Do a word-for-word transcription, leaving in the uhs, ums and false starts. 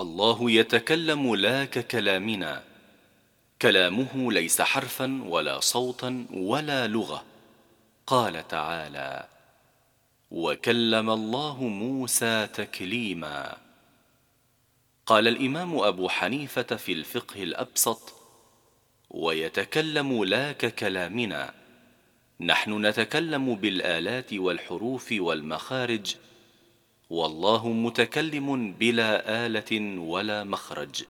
الله يتكلم لا ككلامنا، كلامه ليس حرفا ولا صوتا ولا لغة. قال تعالى: وكلم الله موسى تكليما. قال الإمام أبو حنيفة في الفقه الأبسط: ويتكلم لا ككلامنا، نحن نتكلم بالآلات والحروف والمخارج، والله متكلم بلا آلة ولا مخرج.